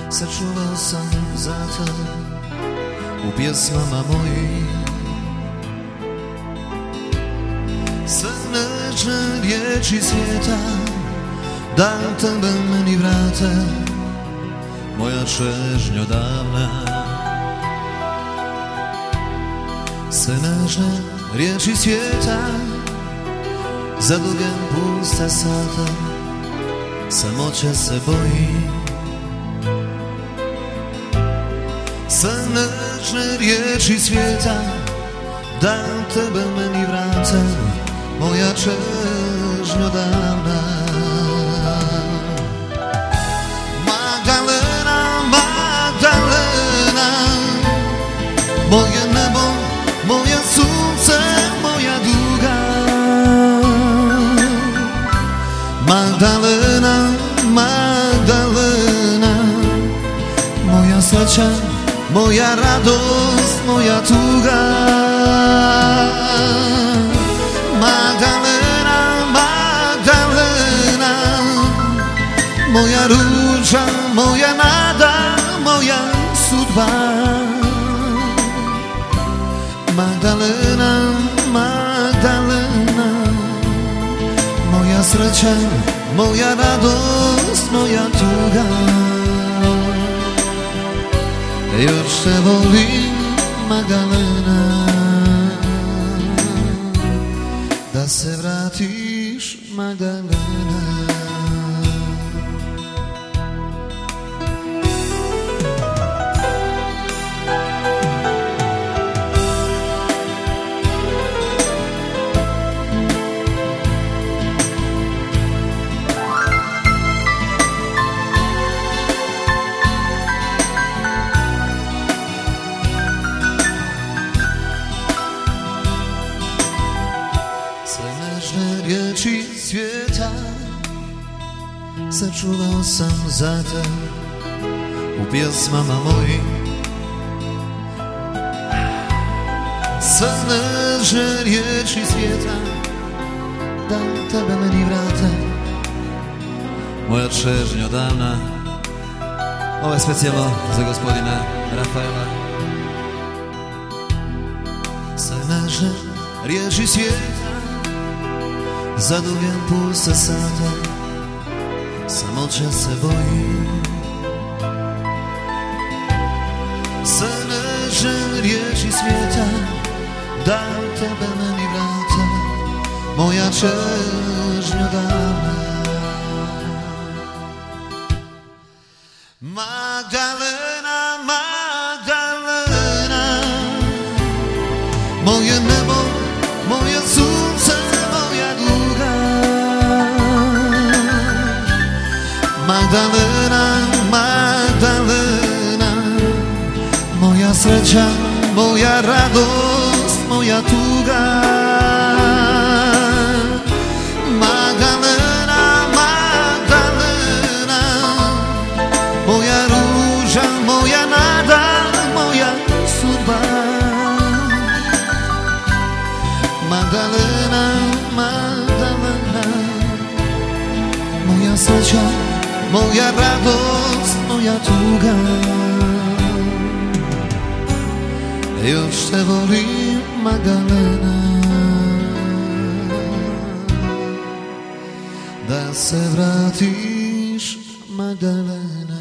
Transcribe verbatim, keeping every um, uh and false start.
sačuvao sam za te u pjesmama mojim. Sve nežne riječi svijeta da tebe meni vrate, moja čežnjo davna. Sve nežne riječi svijeta za duge puste sate, samoće se bojim. Sve nežne riječi svijeta da tebe meni vrate, moja čežnjo davna. Magdalena, Magdalena, moje nebo, moje sunce, moja duga. Magdalena, Magdalena, moja sreća, moja radost, moja tuga. Magdalena, Magdalena, moja ruža, moja nada, moja sudba. Magdalena, Magdalena, moja sreća, moja radost, moja tuga. Još te volim, Magdalena, da se vratiš, Magdalena. Riječi svijeta sačuvao sam za te u pjesmama mojim. Sve nežne riječi svijeta da tebe meni vrate, moja čežnjo davna. Ovo je specijalno za gospodina Rafaela. Sve nežne riječi svijeta za duge puste sate, samoće se bojim. Sve nežne riječi svijeta da tebe meni vrate, moja čežnjo davna. Magdalena, Magdalena, moje nebo, moje sunce, moja duga. Magdalena, Magdalena, moja sreća, moja radost, moja tuga. Magdalena, Magdalena, moja ruža, moja nada, moja sudba. Magdalena, Magdalena, moja sreća, moja radost, moja tuga. Još te volim, Magdalena, da se vratiš, Magdalena.